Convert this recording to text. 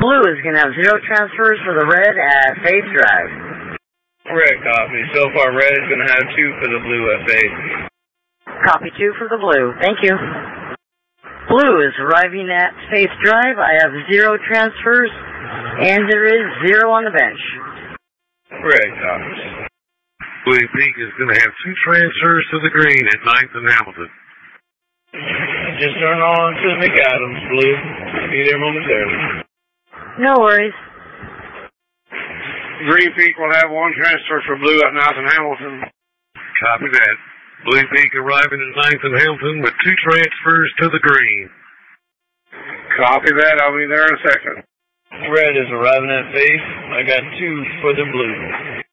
Blue is going to have 0 transfers for the red at Faith Drive. Red copy. So far, red is going to have 2 for the blue at Faith. Copy 2 for the blue. Thank you. Blue is arriving at Faith Drive. I have 0 transfers, and there is 0 on the bench. Red copy. Blue Peak is going to have 2 transfers to the green at 9th and Hamilton. Just turn on to McAdams, Blue. Be there momentarily. No worries. Green Peak will have 1 transfer for Blue at 9th and Hamilton. Copy that. Blue Peak arriving at 9th and Hamilton with 2 transfers to the green. Copy that. I'll be there in a second. Red is arriving at Faith. I got 2 for the blue.